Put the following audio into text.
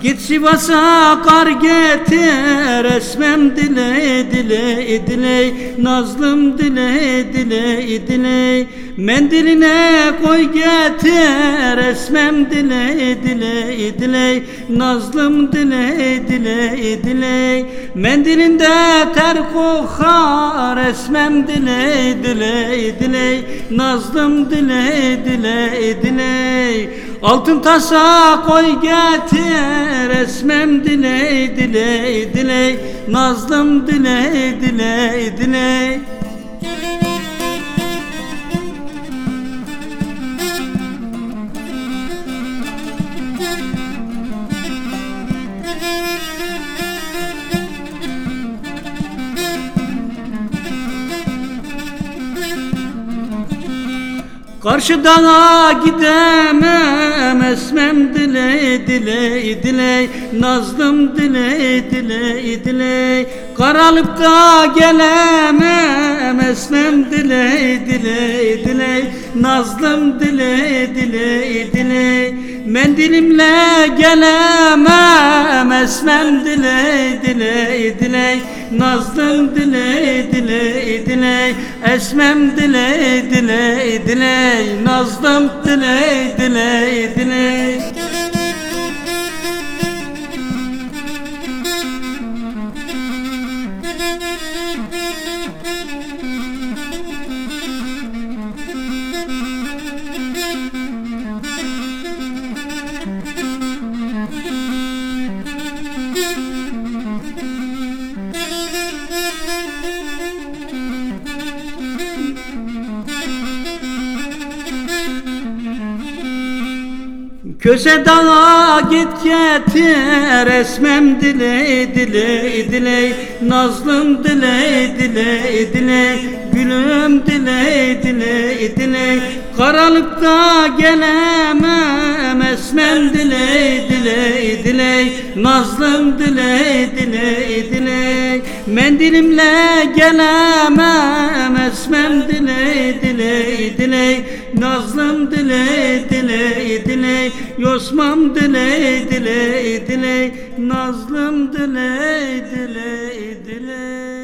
Git Sivas'a kar getir, esmem dile dile dile, nazlım dile dile dile. Mendiline koy getir, esmem dile dile dile, nazlım dile dile dile. Mendilinde ter kokar, esmem dile dile dile, nazlım dile dile dile. Altın tasa koy getir, esmem dile dile dile, nazlım dile dile dile. Karşıdana gidemem, esmem dile dile dile, nazlım dile dile dile. Karalıp da gelemem, esmem dile dile dile, nazlım dile dile dile. Mendilimle gelemem, esmem dile dile dile, nazlım dile dile dile. Esmem dile dile dile, nazlım dile dile dile. Köse dağa git getir, esmem dile dile dile, nazlım dile dile dile, gülüm dile dile dile. Karalıkta gelemem, esmem dile dile dile, nazlım dile dile dile. Mendilimle gelemem, esmem dile dile dile, nazlım dile dile dile. Yosmam dile dile dile, nazlım dile dile dile.